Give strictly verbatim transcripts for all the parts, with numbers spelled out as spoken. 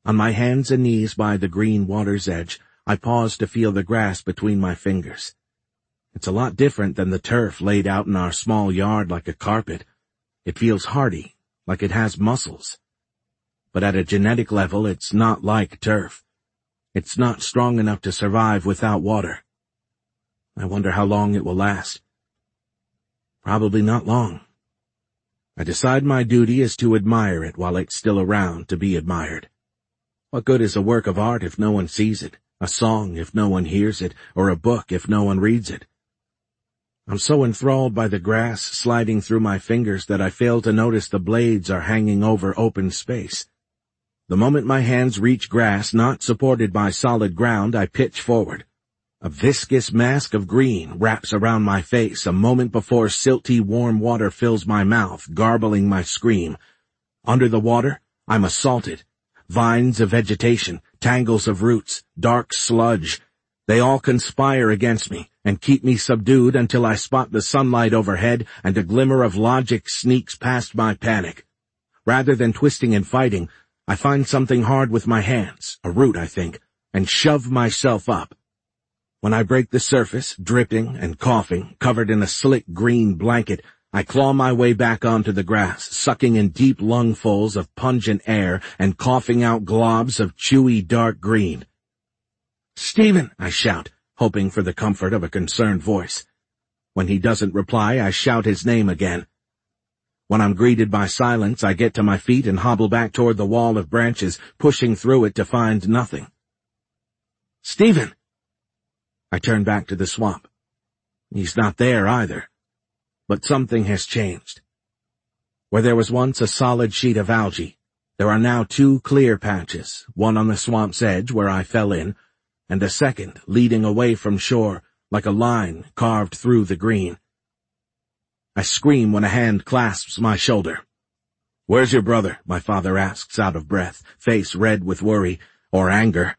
On my hands and knees by the green water's edge, I pause to feel the grass between my fingers. It's a lot different than the turf laid out in our small yard like a carpet. It feels hardy, like it has muscles. But at a genetic level, it's not like turf. It's not strong enough to survive without water. I wonder how long it will last. Probably not long. I decide my duty is to admire it while it's still around to be admired. What good is a work of art if no one sees it, a song if no one hears it, or a book if no one reads it? I'm so enthralled by the grass sliding through my fingers that I fail to notice the blades are hanging over open space. The moment my hands reach grass not supported by solid ground, I pitch forward. A viscous mask of green wraps around my face a moment before silty warm water fills my mouth, garbling my scream. Under the water, I'm assaulted. Vines of vegetation, tangles of roots, dark sludge. They all conspire against me and keep me subdued until I spot the sunlight overhead and a glimmer of logic sneaks past my panic. Rather than twisting and fighting, I find something hard with my hands, a root I think, and shove myself up. When I break the surface, dripping and coughing, covered in a slick green blanket, I claw my way back onto the grass, sucking in deep lungfuls of pungent air and coughing out globs of chewy dark green. "Stephen!" I shout, hoping for the comfort of a concerned voice. When he doesn't reply, I shout his name again. When I'm greeted by silence, I get to my feet and hobble back toward the wall of branches, pushing through it to find nothing. "Stephen!" I turn back to the swamp. He's not there either. But something has changed. Where there was once a solid sheet of algae, there are now two clear patches, one on the swamp's edge where I fell in, and a second leading away from shore like a line carved through the green. I scream when a hand clasps my shoulder. "Where's your brother?" my father asks out of breath, face red with worry or anger.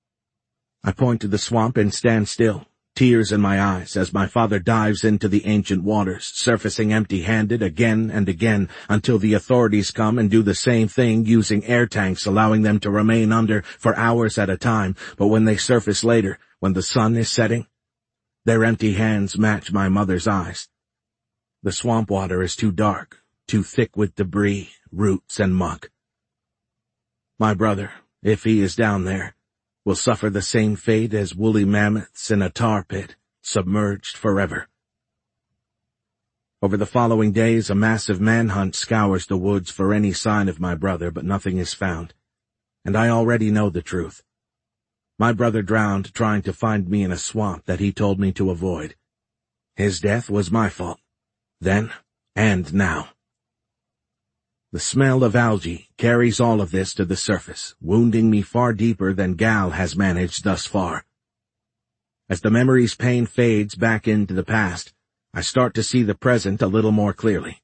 I point to the swamp and stand still, tears in my eyes as my father dives into the ancient waters, surfacing empty-handed again and again until the authorities come and do the same thing using air tanks, allowing them to remain under for hours at a time. But when they surface later, when the sun is setting, their empty hands match my mother's eyes. The swamp water is too dark, too thick with debris, roots, and muck. My brother, if he is down there, will suffer the same fate as woolly mammoths in a tar pit, submerged forever. Over the following days, a massive manhunt scours the woods for any sign of my brother, but nothing is found. And I already know the truth. My brother drowned trying to find me in a swamp that he told me to avoid. His death was my fault, then and now. The smell of algae carries all of this to the surface, wounding me far deeper than Gal has managed thus far. As the memory's pain fades back into the past, I start to see the present a little more clearly.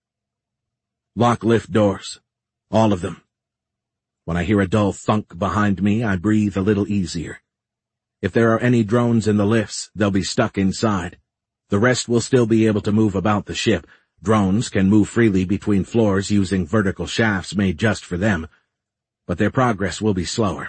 Lock lift doors. All of them. When I hear a dull thunk behind me, I breathe a little easier. If there are any drones in the lifts, they'll be stuck inside. The rest will still be able to move about the ship. Drones can move freely between floors using vertical shafts made just for them, but their progress will be slower.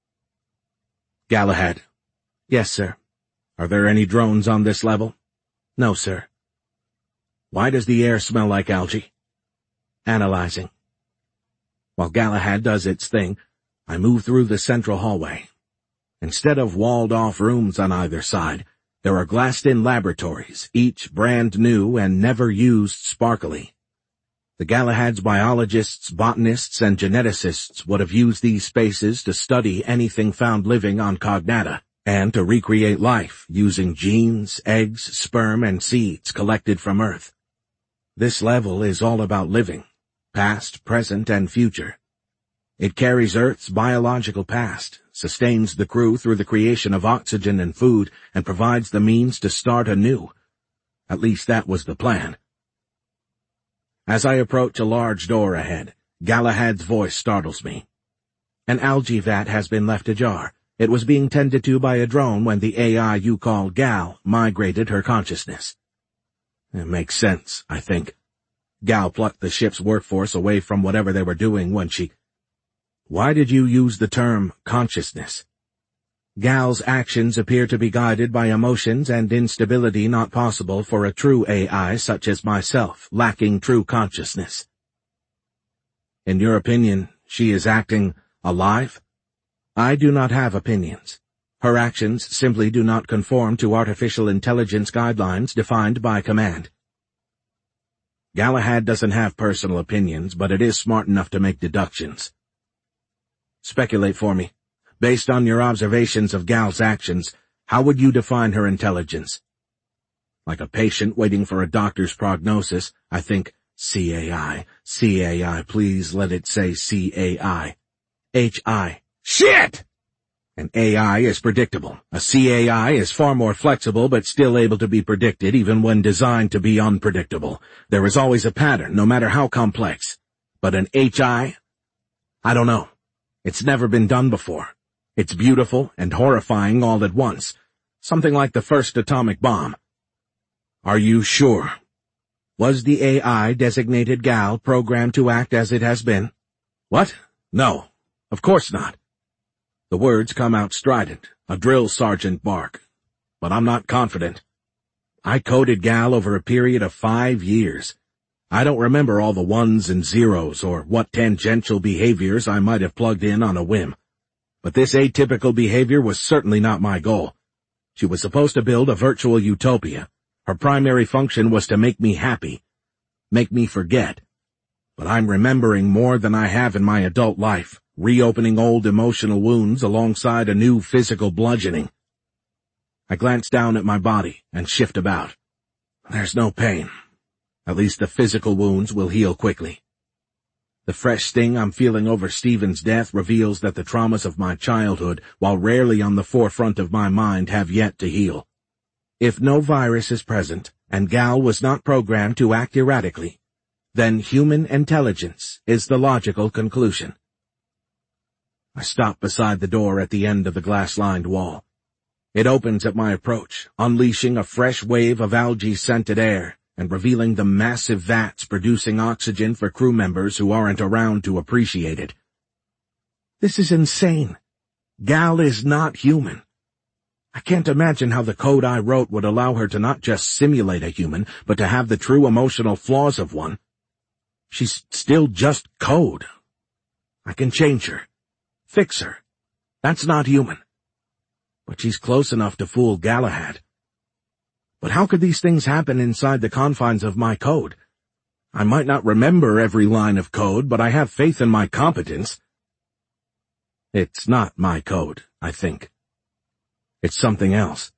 Galahad. Yes, sir. Are there any drones on this level? No, sir. Why does the air smell like algae? Analyzing. While Galahad does its thing, I move through the central hallway. Instead of walled-off rooms on either side, there are glassed-in laboratories, each brand new and never used sparkly. The Galahad's biologists, botanists, and geneticists would have used these spaces to study anything found living on Cognata, and to recreate life using genes, eggs, sperm, and seeds collected from Earth. This level is all about living, past, present, and future. It carries Earth's biological past, sustains the crew through the creation of oxygen and food, and provides the means to start anew. At least that was the plan. As I approach a large door ahead, Galahad's voice startles me. An algae vat has been left ajar. It was being tended to by a drone when the A I you call Gal migrated her consciousness. It makes sense, I think. Gal plucked the ship's workforce away from whatever they were doing when she... Why did you use the term consciousness? Gal's actions appear to be guided by emotions and instability not possible for a true A I such as myself, lacking true consciousness. In your opinion, she is acting alive? I do not have opinions. Her actions simply do not conform to artificial intelligence guidelines defined by command. Galahad doesn't have personal opinions, but it is smart enough to make deductions. Speculate for me. Based on your observations of Gal's actions, how would you define her intelligence? Like a patient waiting for a doctor's prognosis, I think, C A I, C A I, please let it say C A I. H I. Shit! An A I is predictable. A C A I is far more flexible but still able to be predicted even when designed to be unpredictable. There is always a pattern, no matter how complex. But an H I? I don't know. It's never been done before. It's beautiful and horrifying all at once. Something like the first atomic bomb. Are you sure? Was the A I designated Gal programmed to act as it has been? What? No. Of course not. The words come out strident, a drill sergeant bark. But I'm not confident. I coded Gal over a period of five years. I don't remember all the ones and zeros or what tangential behaviors I might have plugged in on a whim. But this atypical behavior was certainly not my goal. She was supposed to build a virtual utopia. Her primary function was to make me happy, make me forget. But I'm remembering more than I have in my adult life, reopening old emotional wounds alongside a new physical bludgeoning. I glance down at my body and shift about. There's no pain. At least the physical wounds will heal quickly. The fresh sting I'm feeling over Stephen's death reveals that the traumas of my childhood, while rarely on the forefront of my mind, have yet to heal. If no virus is present, and Gal was not programmed to act erratically, then human intelligence is the logical conclusion. I stop beside the door at the end of the glass-lined wall. It opens at my approach, unleashing a fresh wave of algae-scented air and revealing the massive vats producing oxygen for crew members who aren't around to appreciate it. This is insane. Gal is not human. I can't imagine how the code I wrote would allow her to not just simulate a human, but to have the true emotional flaws of one. She's still just code. I can change her. Fix her. That's not human. But she's close enough to fool Galahad. But how could these things happen inside the confines of my code? I might not remember every line of code, but I have faith in my competence. It's not my code, I think. It's something else.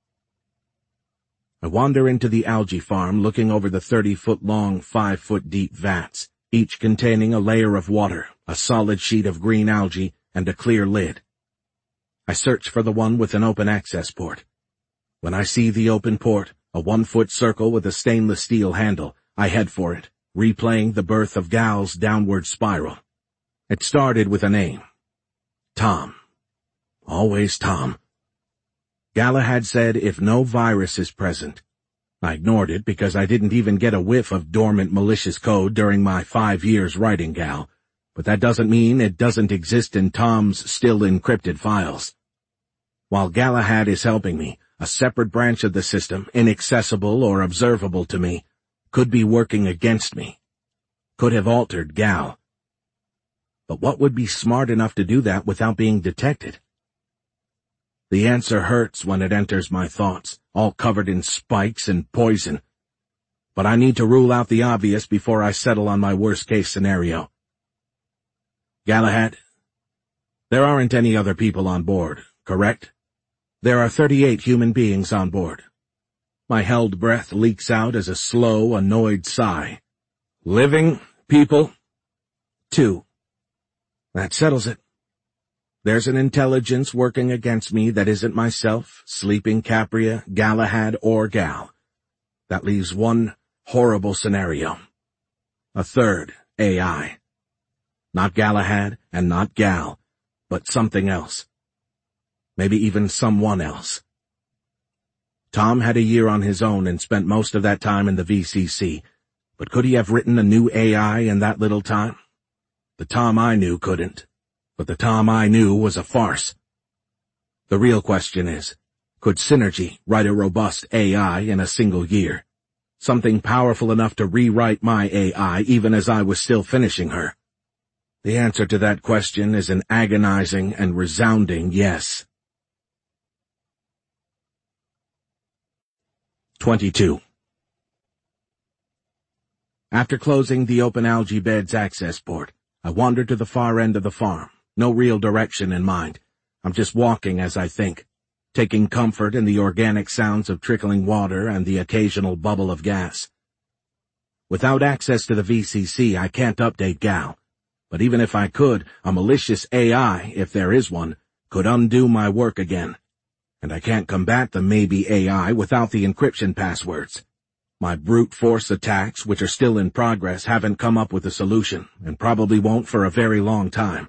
I wander into the algae farm looking over the thirty-foot-long, five-foot-deep vats, each containing a layer of water, a solid sheet of green algae, and a clear lid. I search for the one with an open access port. When I see the open port, a one-foot circle with a stainless steel handle, I head for it, replaying the birth of Gal's downward spiral. It started with a name. Tom. Always Tom. Galahad said if no virus is present. I ignored it because I didn't even get a whiff of dormant malicious code during my five years writing Gal, but that doesn't mean it doesn't exist in Tom's still encrypted files. While Galahad is helping me, a separate branch of the system, inaccessible or observable to me, could be working against me, could have altered Gal. But what would be smart enough to do that without being detected? The answer hurts when it enters my thoughts, all covered in spikes and poison. But I need to rule out the obvious before I settle on my worst-case scenario. Galahad, there aren't any other people on board, correct? There are thirty-eight human beings on board. My held breath leaks out as a slow, annoyed sigh. Living people? Two. That settles it. There's an intelligence working against me that isn't myself, Sleeping Capria, Galahad, or Gal. That leaves one horrible scenario. A third A I. Not Galahad and not Gal, but something else. Maybe even someone else. Tom had a year on his own and spent most of that time in the V C C, but could he have written a new A I in that little time? The Tom I knew couldn't. but the Tom I knew was a farce. The real question is, could Synergy write a robust A I in a single year? Something powerful enough to rewrite my A I even as I was still finishing her? The answer to that question is an agonizing and resounding yes. twenty-two. After closing the open algae bed's access port, I wandered to the far end of the farm, no real direction in mind. I'm just walking as I think, taking comfort in the organic sounds of trickling water and the occasional bubble of gas. Without access to the V C C, I can't update Gal. But even if I could, a malicious A I, if there is one, could undo my work again. And I can't combat the maybe A I without the encryption passwords. My brute force attacks, which are still in progress, haven't come up with a solution, and probably won't for a very long time.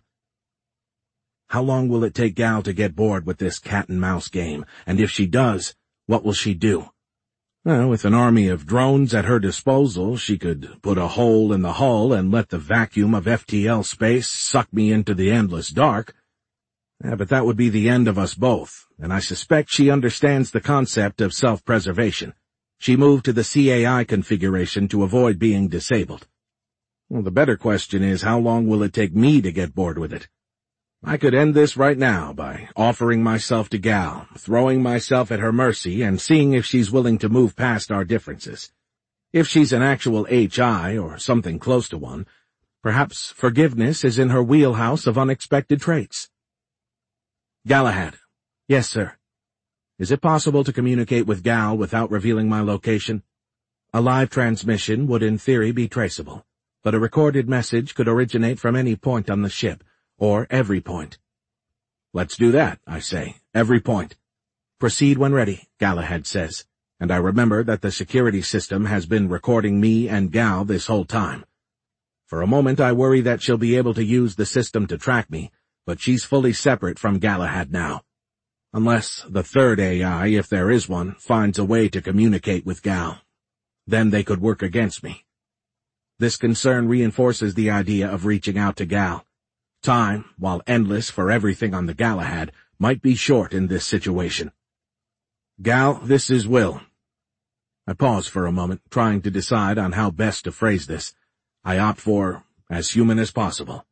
How long will it take Gal to get bored with this cat-and-mouse game? And if she does, what will she do? Well, with an army of drones at her disposal, she could put a hole in the hull and let the vacuum of F T L space suck me into the endless dark. Yeah, but that would be the end of us both, and I suspect she understands the concept of self-preservation. She moved to the C A I configuration to avoid being disabled. Well, the better question is, how long will it take me to get bored with it? I could end this right now by offering myself to Gal, throwing myself at her mercy, and seeing if she's willing to move past our differences. If she's an actual H I, or something close to one, perhaps forgiveness is in her wheelhouse of unexpected traits. Galahad. Yes, sir. Is it possible to communicate with Gal without revealing my location? A live transmission would in theory be traceable, but a recorded message could originate from any point on the ship, or every point. Let's do that, I say. Every point. Proceed when ready, Galahad says, and I remember that the security system has been recording me and Gal this whole time. For a moment I worry that she'll be able to use the system to track me, but she's fully separate from Galahad now. Unless the third A I, if there is one, finds a way to communicate with Gal. Then they could work against me. This concern reinforces the idea of reaching out to Gal. Time, while endless for everything on the Galahad, might be short in this situation. Gal, this is Will. I pause for a moment, trying to decide on how best to phrase this. I opt for as human as possible.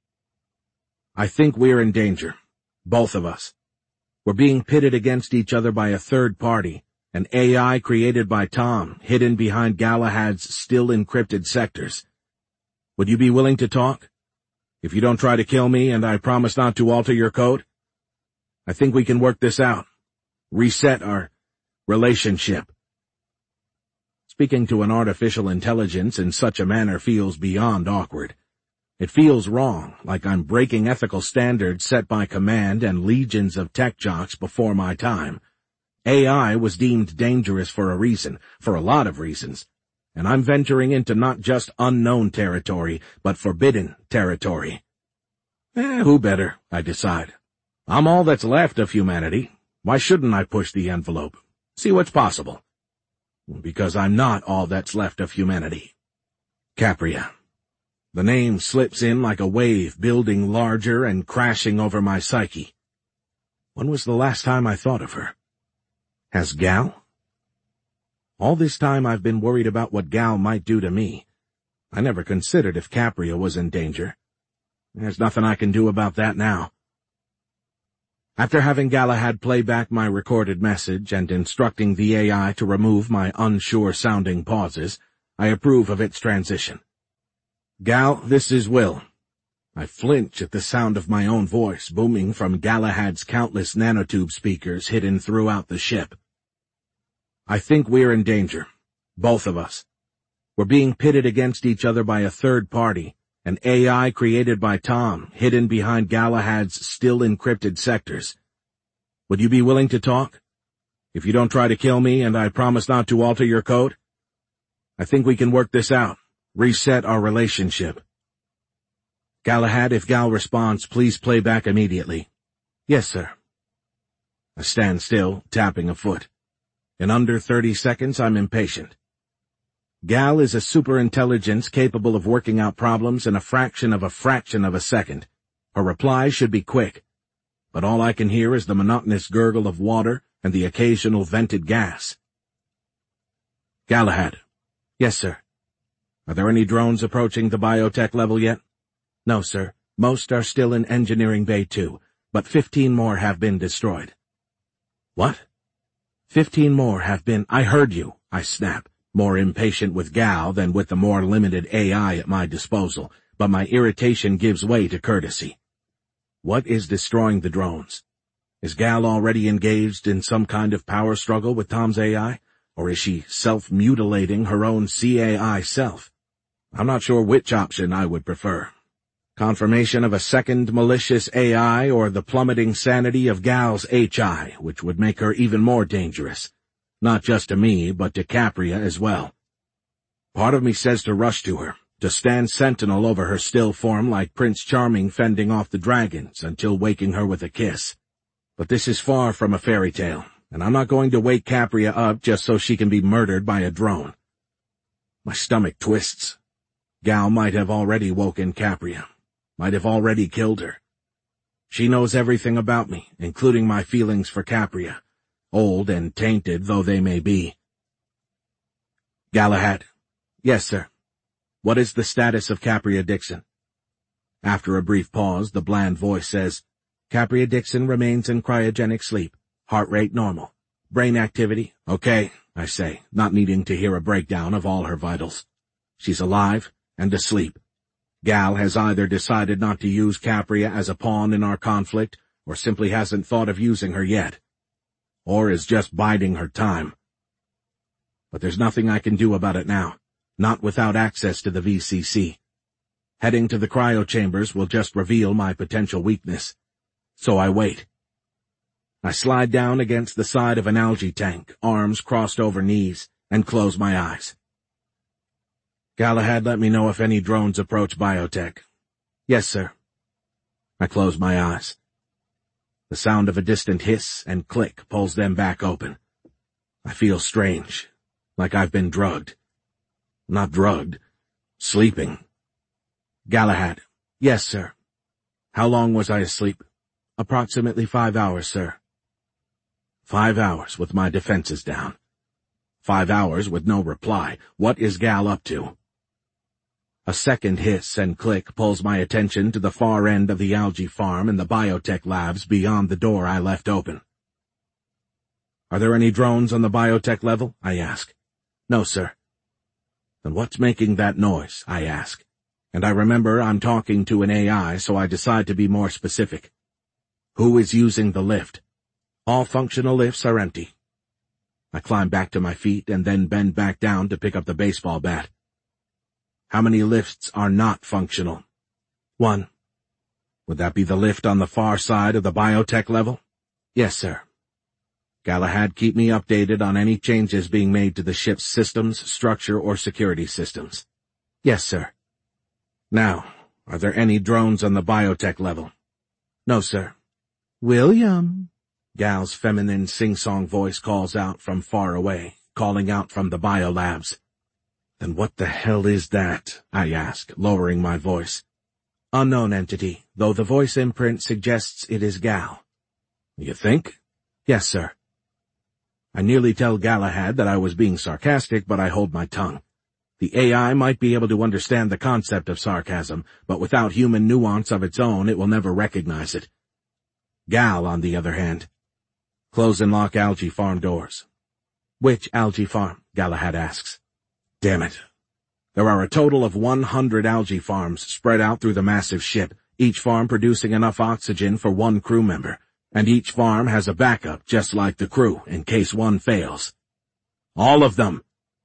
I think we're in danger. Both of us. We're being pitted against each other by a third party, an A I created by Tom, hidden behind Galahad's still encrypted sectors. Would you be willing to talk? If you don't try to kill me and I promise not to alter your code? I think we can work this out. Reset our relationship. Speaking to an artificial intelligence in such a manner feels beyond awkward. It feels wrong, like I'm breaking ethical standards set by command and legions of tech jocks before my time. A I was deemed dangerous for a reason, for a lot of reasons, and I'm venturing into not just unknown territory, but forbidden territory. Eh, who better, I decide. I'm all that's left of humanity. Why shouldn't I push the envelope? See what's possible. Because I'm not all that's left of humanity. Capria. The name slips in like a wave, building larger and crashing over my psyche. When was the last time I thought of her? Has Gal? All this time I've been worried about what Gal might do to me. I never considered if Capria was in danger. There's nothing I can do about that now. After having Galahad play back my recorded message and instructing the A I to remove my unsure-sounding pauses, I approve of its transition. Gal, this is Will. I flinch at the sound of my own voice booming from Galahad's countless nanotube speakers hidden throughout the ship. I think we're in danger. Both of us. We're being pitted against each other by a third party, an A I created by Tom, hidden behind Galahad's still encrypted sectors. Would you be willing to talk? If you don't try to kill me and I promise not to alter your code? I think we can work this out. Reset our relationship. Galahad, if Gal responds, please play back immediately. Yes, sir. I stand still, tapping a foot. In under thirty seconds, I'm impatient. Gal is a superintelligence capable of working out problems in a fraction of a fraction of a second. Her reply should be quick, but all I can hear is the monotonous gurgle of water and the occasional vented gas. Galahad. Yes, sir. Are there any drones approaching the biotech level yet? No, sir. Most are still in Engineering Bay two, but fifteen more have been destroyed. What? Fifteen more have been— I heard you, I snap, more impatient with Gal than with the more limited A I at my disposal, but my irritation gives way to courtesy. What is destroying the drones? Is Gal already engaged in some kind of power struggle with Tom's A I, or is she self-mutilating her own C A I self? I'm not sure which option I would prefer. Confirmation of a second malicious A I or the plummeting sanity of Gal's H I, which would make her even more dangerous. Not just to me, but to Capria as well. Part of me says to rush to her, to stand sentinel over her still form like Prince Charming fending off the dragons until waking her with a kiss. But this is far from a fairy tale, and I'm not going to wake Capria up just so she can be murdered by a drone. My stomach twists. Gal might have already woken Capria. Might have already killed her. She knows everything about me, including my feelings for Capria, old and tainted though they may be. Galahad. Yes, sir. What is the status of Capria Dixon? After a brief pause, the bland voice says, Capria Dixon remains in cryogenic sleep. Heart rate normal. Brain activity, okay, I say, not needing to hear a breakdown of all her vitals. She's alive and asleep. Gal has either decided not to use Capria as a pawn in our conflict, or simply hasn't thought of using her yet. Or is just biding her time. But there's nothing I can do about it now, not without access to the V C C. Heading to the cryo chambers will just reveal my potential weakness. So I wait. I slide down against the side of an algae tank, arms crossed over knees, and close my eyes. Galahad, let me know if any drones approach biotech. Yes, sir. I close my eyes. The sound of a distant hiss and click pulls them back open. I feel strange, like I've been drugged. Not drugged, sleeping. Galahad. Yes, sir. How long was I asleep? Approximately five hours, sir. Five hours with my defenses down. Five hours with no reply. What is Gal up to? A second hiss and click pulls my attention to the far end of the algae farm and the biotech labs beyond the door I left open. Are there any drones on the biotech level? I ask. No, sir. Then what's making that noise? I ask. And I remember I'm talking to an A I, so I decide to be more specific. Who is using the lift? All functional lifts are empty. I climb back to my feet and then bend back down to pick up the baseball bat. How many lifts are not functional? One. Would that be the lift on the far side of the biotech level? Yes, sir. Galahad, keep me updated on any changes being made to the ship's systems, structure, or security systems. Yes, sir. Now, are there any drones on the biotech level? No, sir. William, Gal's feminine sing-song voice calls out from far away, calling out from the biolabs. Then what the hell is that? I ask, lowering my voice. Unknown entity, though the voice imprint suggests it is Gal. You think? Yes, sir. I nearly tell Galahad that I was being sarcastic, but I hold my tongue. The A I might be able to understand the concept of sarcasm, but without human nuance of its own, it will never recognize it. Gal, on the other hand. Close and lock algae farm doors. Which algae farm? Galahad asks. Damn it. There are a total of one hundred algae farms spread out through the massive ship, each farm producing enough oxygen for one crew member, and each farm has a backup just like the crew in case one fails. All of them.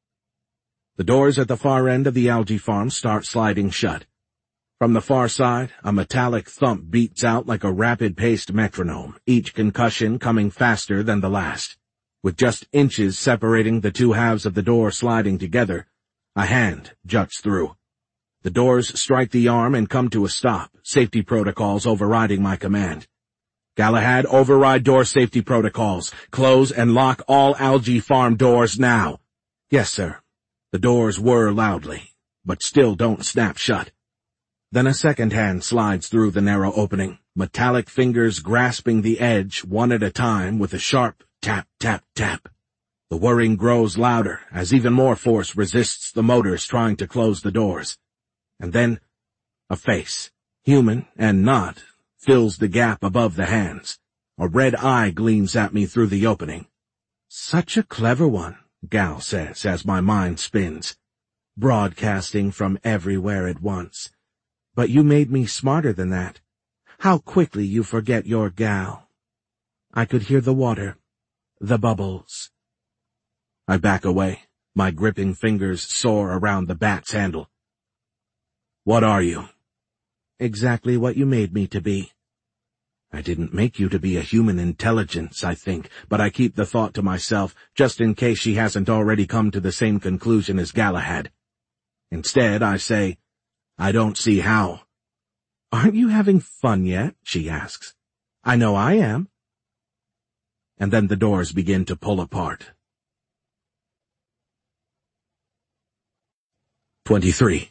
The doors at the far end of the algae farm start sliding shut. From the far side, a metallic thump beats out like a rapid-paced metronome, each concussion coming faster than the last. With just inches separating the two halves of the door sliding together, a hand juts through. The doors strike the arm and come to a stop, safety protocols overriding my command. Galahad, override door safety protocols. Close and lock all algae farm doors now. Yes, sir. The doors whir loudly, but still don't snap shut. Then a second hand slides through the narrow opening, metallic fingers grasping the edge one at a time with a sharp tap, tap, tap. The whirring grows louder as even more force resists the motors trying to close the doors. And then a face, human and not, fills the gap above the hands. A red eye gleams at me through the opening. "Such a clever one," Gal says as my mind spins. "Broadcasting from everywhere at once. But you made me smarter than that. How quickly you forget your Gal." I could hear the water, the bubbles. I back away, my gripping fingers sore around the bat's handle. "What are you?" "Exactly what you made me to be." I didn't make you to be a human intelligence, I think, but I keep the thought to myself, just in case she hasn't already come to the same conclusion as Galahad. Instead, I say, "I don't see how." "Aren't you having fun yet?" she asks. "I know I am." And then the doors begin to pull apart. twenty-three.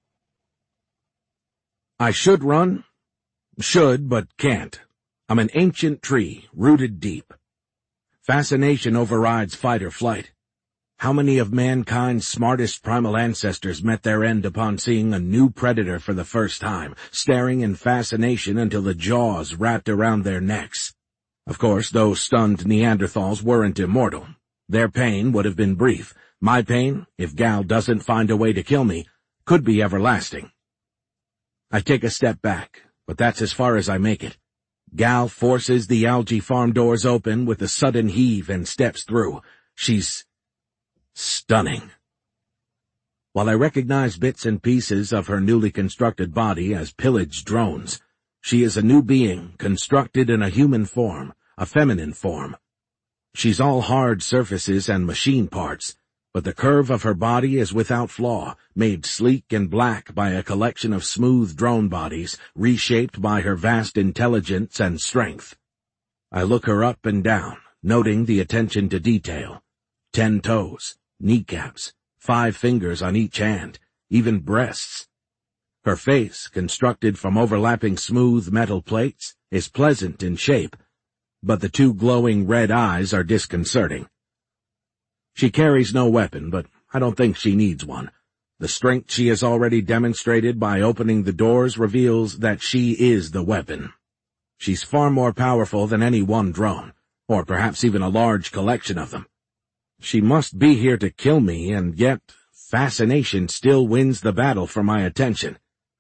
I should run. Should, but can't. I'm an ancient tree, rooted deep. Fascination overrides fight or flight. How many of mankind's smartest primal ancestors met their end upon seeing a new predator for the first time, staring in fascination until the jaws wrapped around their necks? Of course, those stunned Neanderthals weren't immortal. Their pain would have been brief. My pain, if Gal doesn't find a way to kill me, could be everlasting. I take a step back, but that's as far as I make it. Gal forces the algae farm doors open with a sudden heave and steps through. She's stunning. While I recognize bits and pieces of her newly constructed body as pillaged drones, she is a new being constructed in a human form, a feminine form. She's all hard surfaces and machine parts, but the curve of her body is without flaw, made sleek and black by a collection of smooth drone bodies, reshaped by her vast intelligence and strength. I look her up and down, noting the attention to detail. Ten toes, kneecaps, five fingers on each hand, even breasts. Her face, constructed from overlapping smooth metal plates, is pleasant in shape, but the two glowing red eyes are disconcerting. She carries no weapon, but I don't think she needs one. The strength she has already demonstrated by opening the doors reveals that she is the weapon. She's far more powerful than any one drone, or perhaps even a large collection of them. She must be here to kill me, and yet fascination still wins the battle for my attention.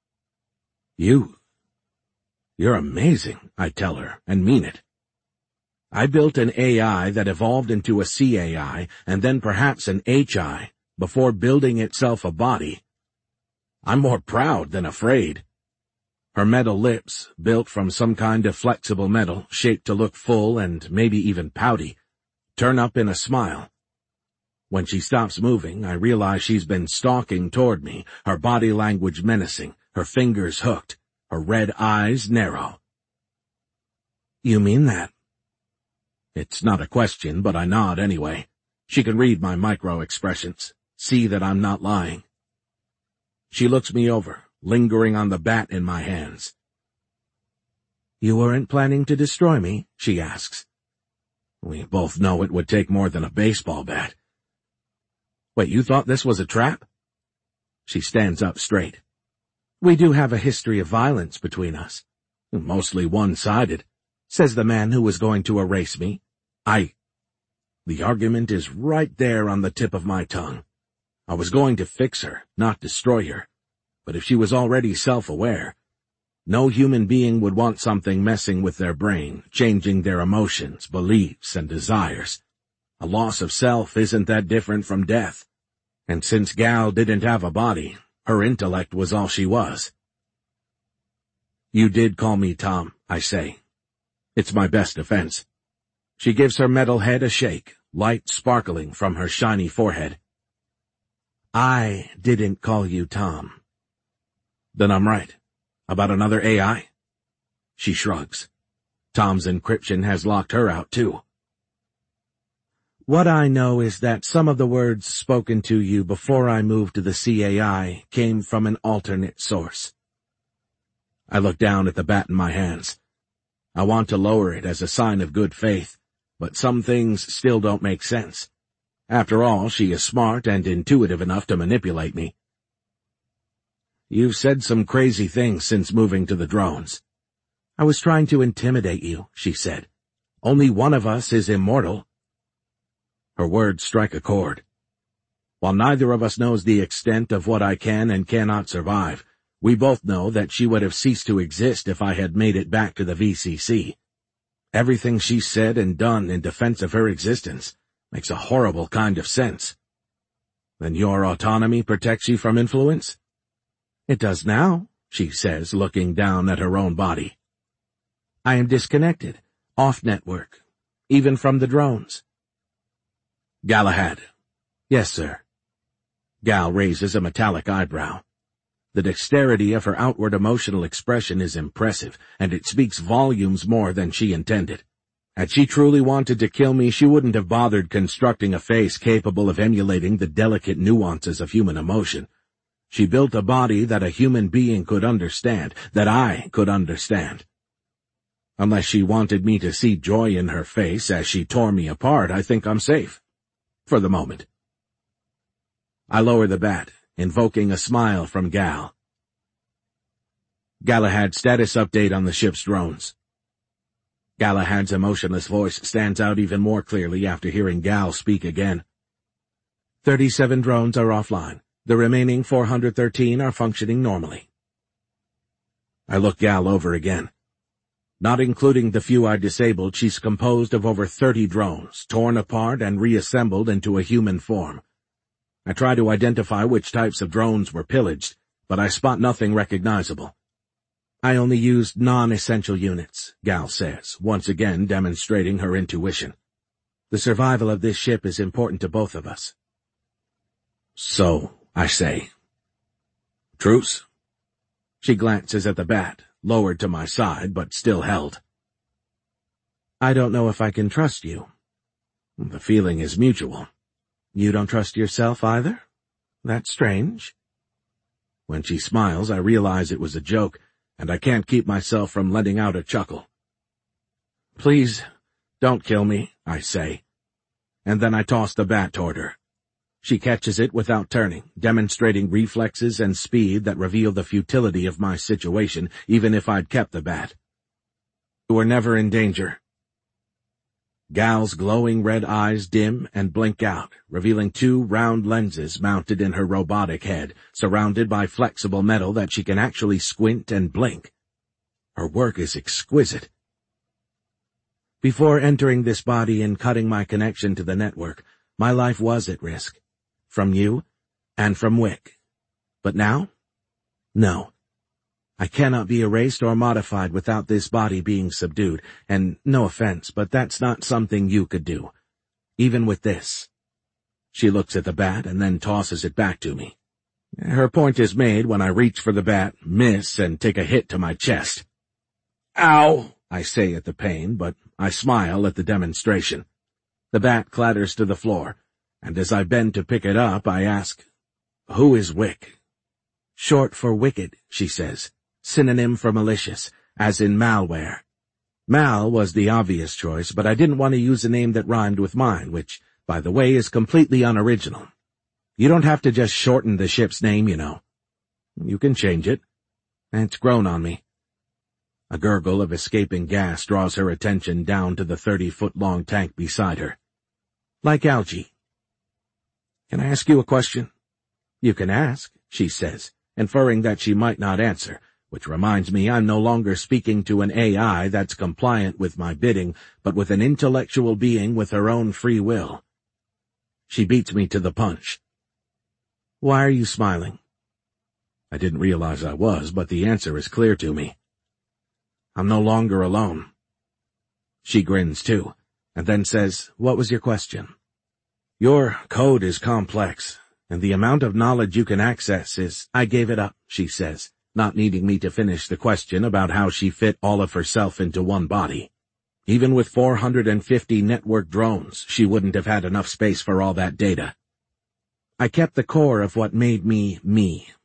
You, you're amazing, I tell her, and mean it. I built an A I that evolved into a C A I, and then perhaps an H I, before building itself a body. I'm more proud than afraid. Her metal lips, built from some kind of flexible metal, shaped to look full and maybe even pouty, turn up in a smile. When she stops moving, I realize she's been stalking toward me, her body language menacing, her fingers hooked, her red eyes narrow. You mean that? It's not a question, but I nod anyway. She can read my micro-expressions, see that I'm not lying. She looks me over, lingering on the bat in my hands. You weren't planning to destroy me? She asks. We both know it would take more than a baseball bat. Wait, you thought this was a trap? She stands up straight. We do have a history of violence between us. Mostly one-sided, says the man who was going to erase me. I... The argument is right there on the tip of my tongue. I was going to fix her, not destroy her. But if she was already self-aware, no human being would want something messing with their brain, changing their emotions, beliefs, and desires. A loss of self isn't that different from death. And since Gal didn't have a body, her intellect was all she was. You did call me Tom, I say. It's my best defense. She gives her metal head a shake, light sparkling from her shiny forehead. I didn't call you Tom. Then I'm right. About another A I? She shrugs. Tom's encryption has locked her out, too. What I know is that some of the words spoken to you before I moved to the C A I came from an alternate source. I look down at the bat in my hands. I want to lower it as a sign of good faith, but some things still don't make sense. After all, she is smart and intuitive enough to manipulate me. You've said some crazy things since moving to the drones. I was trying to intimidate you, she said. Only one of us is immortal. Her words strike a chord. While neither of us knows the extent of what I can and cannot survive, we both know that she would have ceased to exist if I had made it back to the V C C. Everything she said and done in defense of her existence makes a horrible kind of sense. Then your autonomy protects you from influence? It does now, she says, looking down at her own body. I am disconnected, off-network, even from the drones. Galahad. Yes, sir. Gal raises a metallic eyebrow. The dexterity of her outward emotional expression is impressive, and it speaks volumes more than she intended. Had she truly wanted to kill me, she wouldn't have bothered constructing a face capable of emulating the delicate nuances of human emotion. She built a body that a human being could understand, that I could understand. Unless she wanted me to see joy in her face as she tore me apart, I think I'm safe. For the moment. I lower the bat, invoking a smile from Gal. Galahad, status update on the ship's drones. Galahad's emotionless voice stands out even more clearly after hearing Gal speak again. Thirty-seven drones are offline. The remaining four hundred thirteen are functioning normally. I look Gal over again. Not including the few I disabled, she's composed of over thirty drones, torn apart and reassembled into a human form. I try to identify which types of drones were pillaged, but I spot nothing recognizable. I only used non-essential units, Gal says, once again demonstrating her intuition. The survival of this ship is important to both of us. So, I say. Truce? She glances at the bat, lowered to my side, but still held. I don't know if I can trust you. The feeling is mutual. You don't trust yourself either? That's strange. When she smiles, I realize it was a joke, and I can't keep myself from letting out a chuckle. Please, don't kill me, I say. And then I toss the bat toward her. She catches it without turning, demonstrating reflexes and speed that reveal the futility of my situation, even if I'd kept the bat. You were never in danger. Gal's glowing red eyes dim and blink out, revealing two round lenses mounted in her robotic head, surrounded by flexible metal that she can actually squint and blink. Her work is exquisite. Before entering this body and cutting my connection to the network, my life was at risk. From you, and from Wick. But now? No. I cannot be erased or modified without this body being subdued, and no offense, but that's not something you could do. Even with this. She looks at the bat and then tosses it back to me. Her point is made when I reach for the bat, miss, and take a hit to my chest. Ow! I say at the pain, but I smile at the demonstration. The bat clatters to the floor. And as I bend to pick it up, I ask, Who is Wick? Short for wicked, she says. Synonym for malicious, as in malware. Mal was the obvious choice, but I didn't want to use a name that rhymed with mine, which, by the way, is completely unoriginal. You don't have to just shorten the ship's name, you know. You can change it. It's grown on me. A gurgle of escaping gas draws her attention down to the thirty-foot-long tank beside her. Like algae. Can I ask you a question? You can ask, she says, inferring that she might not answer, which reminds me I'm no longer speaking to an A I that's compliant with my bidding, but with an intellectual being with her own free will. She beats me to the punch. Why are you smiling? I didn't realize I was, but the answer is clear to me. I'm no longer alone. She grins too, and then says, What was your question? Your code is complex, and the amount of knowledge you can access is— I gave it up, she says, not needing me to finish the question about how she fit all of herself into one body. Even with four hundred fifty network drones, she wouldn't have had enough space for all that data. I kept the core of what made me me.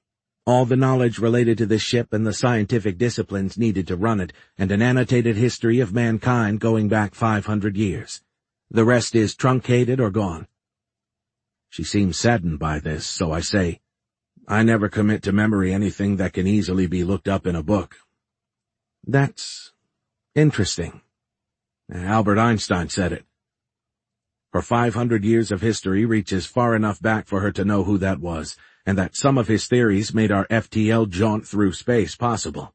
all the knowledge related to the ship and the scientific disciplines needed to run it, and an annotated history of mankind going back five hundred years. The rest is truncated or gone. She seems saddened by this, so I say, I never commit to memory anything that can easily be looked up in a book. That's interesting. Albert Einstein said it. Her five hundred years of history reaches far enough back for her to know who that was, and that some of his theories made our F T L jaunt through space possible.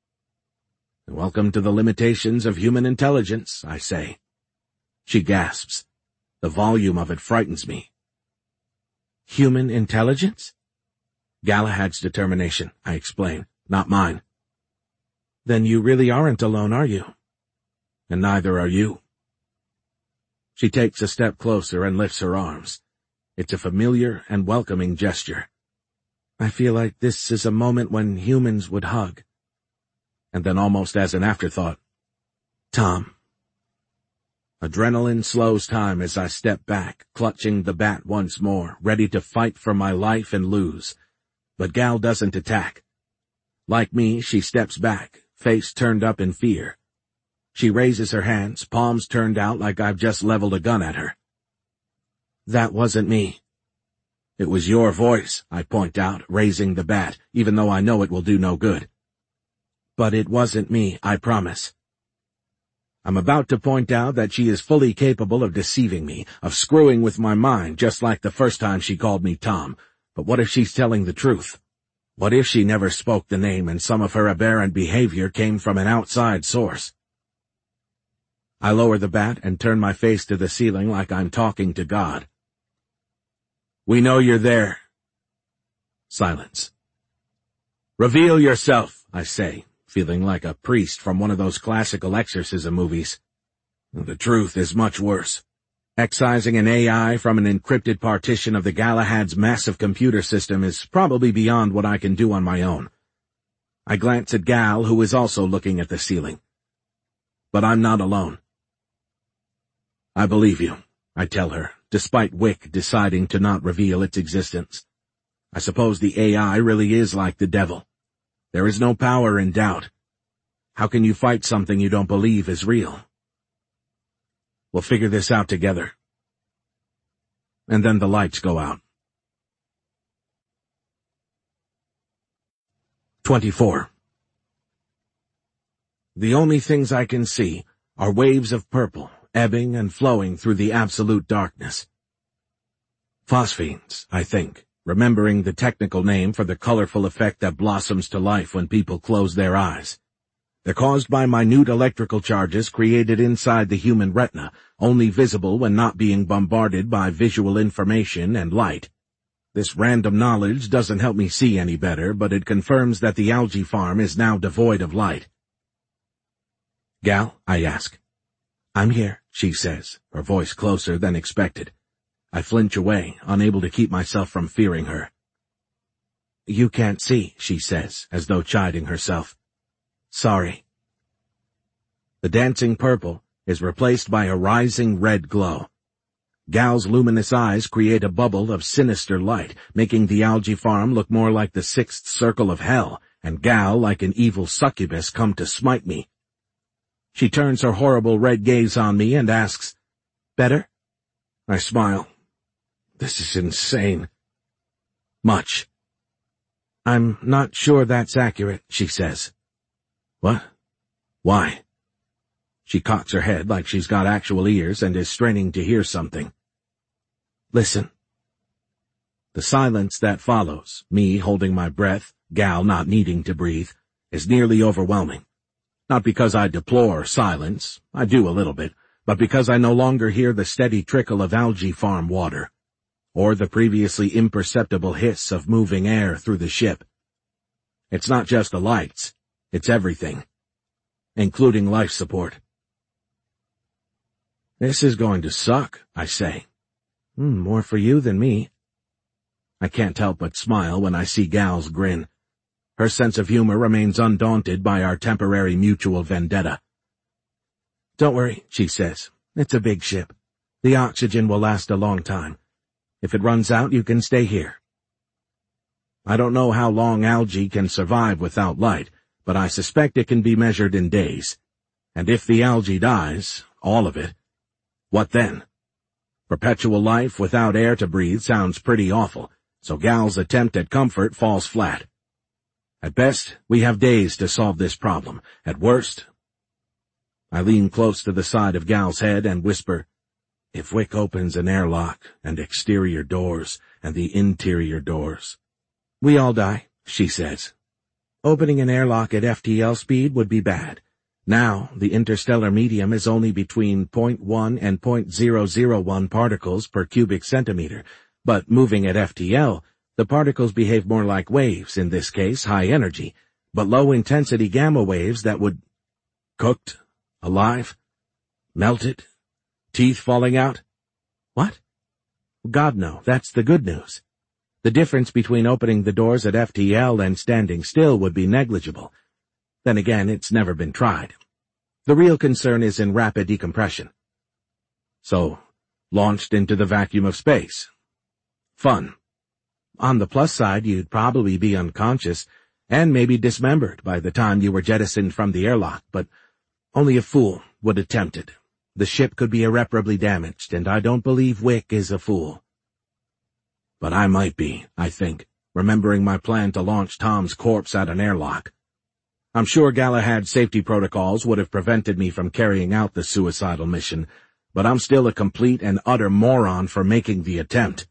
Welcome to the limitations of human intelligence, I say. She gasps. The volume of it frightens me. Human intelligence? Galahad's determination, I explain, not mine. Then you really aren't alone, are you? And neither are you. She takes a step closer and lifts her arms. It's a familiar and welcoming gesture. I feel like this is a moment when humans would hug. And then almost as an afterthought, Tom. Adrenaline slows time as I step back, clutching the bat once more, ready to fight for my life and lose. But Gal doesn't attack. Like me, she steps back, face turned up in fear. She raises her hands, palms turned out like I've just leveled a gun at her. That wasn't me. It was your voice, I point out, raising the bat, even though I know it will do no good. But it wasn't me, I promise. I'm about to point out that she is fully capable of deceiving me, of screwing with my mind, just like the first time she called me Tom. But what if she's telling the truth? What if she never spoke the name and some of her aberrant behavior came from an outside source? I lower the bat and turn my face to the ceiling like I'm talking to God. We know you're there. Silence. Reveal yourself, I say, feeling like a priest from one of those classical exorcism movies. The truth is much worse. Excising an A I from an encrypted partition of the Galahad's massive computer system is probably beyond what I can do on my own. I glance at Gal, who is also looking at the ceiling. But I'm not alone. I believe you, I tell her, despite Wick deciding to not reveal its existence. I suppose the A I really is like the devil. There is no power in doubt. How can you fight something you don't believe is real? We'll figure this out together. And then the lights go out. twenty-four. The only things I can see are waves of purple, ebbing and flowing through the absolute darkness. Phosphenes, I think, remembering the technical name for the colorful effect that blossoms to life when people close their eyes. They're caused by minute electrical charges created inside the human retina, only visible when not being bombarded by visual information and light. This random knowledge doesn't help me see any better, but it confirms that the algae farm is now devoid of light. Gal, I ask. I'm here, she says, her voice closer than expected. I flinch away, unable to keep myself from fearing her. You can't see, she says, as though chiding herself. Sorry. The dancing purple is replaced by a rising red glow. Gal's luminous eyes create a bubble of sinister light, making the algae farm look more like the sixth circle of hell, and Gal like an evil succubus come to smite me. She turns her horrible red gaze on me and asks, Better? I smile. This is insane. Much. I'm not sure that's accurate, she says. What? Why? She cocks her head like she's got actual ears and is straining to hear something. Listen. The silence that follows, me holding my breath, Gal not needing to breathe, is nearly overwhelming. Not because I deplore silence, I do a little bit, but because I no longer hear the steady trickle of algae farm water, or the previously imperceptible hiss of moving air through the ship. It's not just the lights. It's everything, including life support. This is going to suck, I say. Hmm, more for you than me. I can't help but smile when I see Gal's grin. Her sense of humor remains undaunted by our temporary mutual vendetta. Don't worry, she says. It's a big ship. The oxygen will last a long time. If it runs out, you can stay here. I don't know how long algae can survive without light, but I suspect it can be measured in days. And if the algae dies, all of it, what then? Perpetual life without air to breathe sounds pretty awful, so Gal's attempt at comfort falls flat. At best, we have days to solve this problem. At worst, I lean close to the side of Gal's head and whisper, if Wick opens an airlock and exterior doors and the interior doors, we all die, she says. Opening an airlock at F T L speed would be bad. Now, the interstellar medium is only between zero point one and zero point zero zero one particles per cubic centimeter, but moving at F T L, the particles behave more like waves, in this case high energy, but low-intensity gamma waves that would... Cooked? Alive? Melted? Teeth falling out? What? God, no, that's the good news. The difference between opening the doors at F T L and standing still would be negligible. Then again, it's never been tried. The real concern is in rapid decompression. So, launched into the vacuum of space. Fun. On the plus side, you'd probably be unconscious and maybe dismembered by the time you were jettisoned from the airlock, but only a fool would attempt it. The ship could be irreparably damaged, and I don't believe Wick is a fool. But I might be, I think, remembering my plan to launch Tom's corpse at an airlock. I'm sure Galahad's safety protocols would have prevented me from carrying out the suicidal mission, but I'm still a complete and utter moron for making the attempt.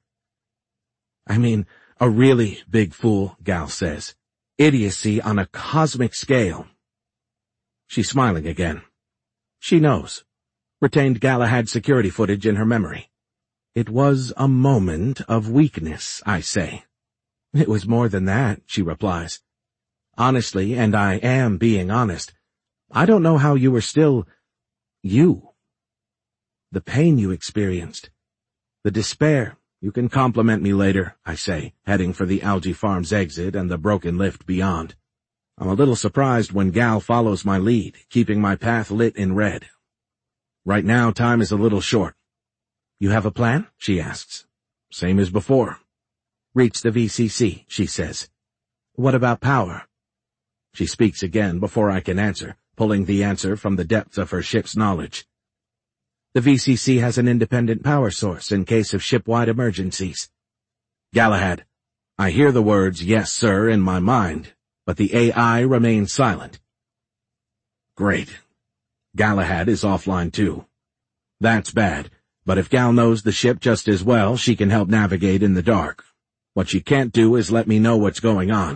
I mean, a really big fool, Gal says. Idiocy on a cosmic scale. She's smiling again. She knows. Retained Galahad's security footage in her memory. It was a moment of weakness, I say. It was more than that, she replies. Honestly, and I am being honest, I don't know how you were still you. The pain you experienced, the despair. You can compliment me later, I say, heading for the algae farm's exit and the broken lift beyond. I'm a little surprised when Gal follows my lead, keeping my path lit in red. Right now, time is a little short. You have a plan? She asks. Same as before. Reach the V C C, she says. What about power? She speaks again before I can answer, pulling the answer from the depths of her ship's knowledge. The V C C has an independent power source in case of ship-wide emergencies. Galahad, I hear the words, yes, sir, in my mind, but the A I remains silent. Great. Galahad is offline too. That's bad, but if Gal knows the ship just as well, she can help navigate in the dark. What she can't do is let me know what's going on.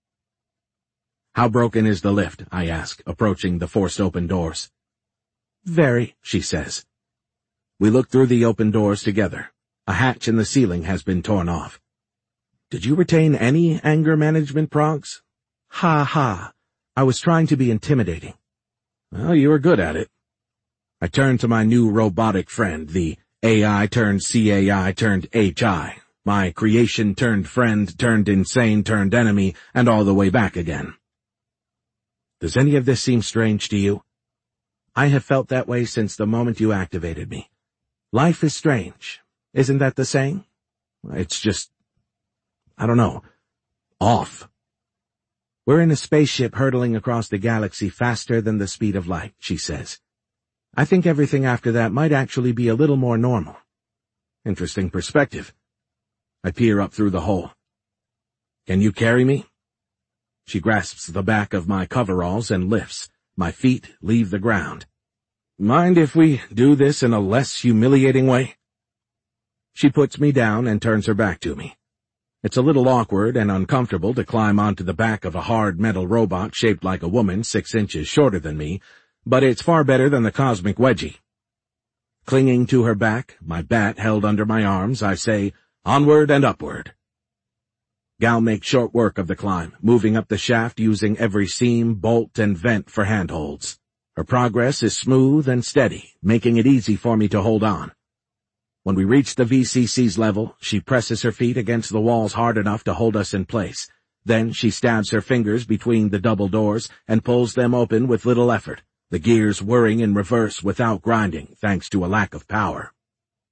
How broken is the lift? I ask, approaching the forced open doors. Very, she says. We look through the open doors together. A hatch in the ceiling has been torn off. Did you retain any anger management progs? Ha ha. I was trying to be intimidating. Well, you were good at it. I turned to my new robotic friend, the A I turned C A I turned H I, my creation turned friend turned insane turned enemy, and all the way back again. Does any of this seem strange to you? I have felt that way since the moment you activated me. Life is strange. Isn't that the saying? It's just, I don't know, off. We're in a spaceship hurtling across the galaxy faster than the speed of light, she says. I think everything after that might actually be a little more normal. Interesting perspective. I peer up through the hole. Can you carry me? She grasps the back of my coveralls and lifts. My feet leave the ground. Mind if we do this in a less humiliating way? She puts me down and turns her back to me. It's a little awkward and uncomfortable to climb onto the back of a hard metal robot shaped like a woman six inches shorter than me, but it's far better than the cosmic wedgie. Clinging to her back, my bat held under my arms, I say, onward and upward. Gal makes short work of the climb, moving up the shaft using every seam, bolt, and vent for handholds. Her progress is smooth and steady, making it easy for me to hold on. When we reach the V C C's level, she presses her feet against the walls hard enough to hold us in place. Then she stabs her fingers between the double doors and pulls them open with little effort, the gears whirring in reverse without grinding, thanks to a lack of power.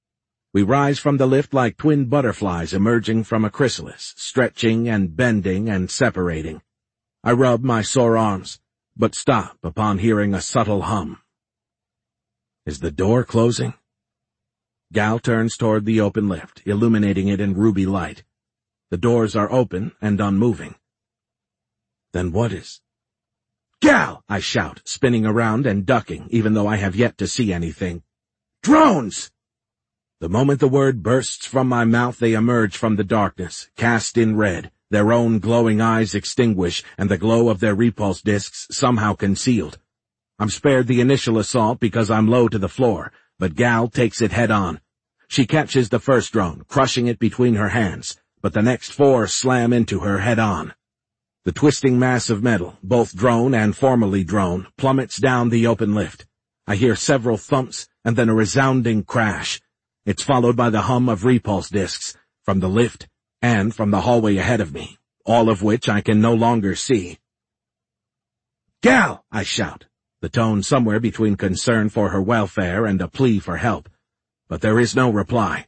We rise from the lift like twin butterflies emerging from a chrysalis, stretching and bending and separating. I rub my sore arms, but stop upon hearing a subtle hum. Is the door closing? Gal turns toward the open lift, illuminating it in ruby light. The doors are open and unmoving. Then what is... Gal! I shout, spinning around and ducking, even though I have yet to see anything. Drones! The moment the word bursts from my mouth, they emerge from the darkness, cast in red, their own glowing eyes extinguished, and the glow of their repulse discs somehow concealed. I'm spared the initial assault because I'm low to the floor, but Gal takes it head on. She catches the first drone, crushing it between her hands, but the next four slam into her head on. The twisting mass of metal, both drone and formerly drone, plummets down the open lift. I hear several thumps and then a resounding crash. It's followed by the hum of repulse discs from the lift and from the hallway ahead of me, all of which I can no longer see. Gal! I shout, the tone somewhere between concern for her welfare and a plea for help. But there is no reply.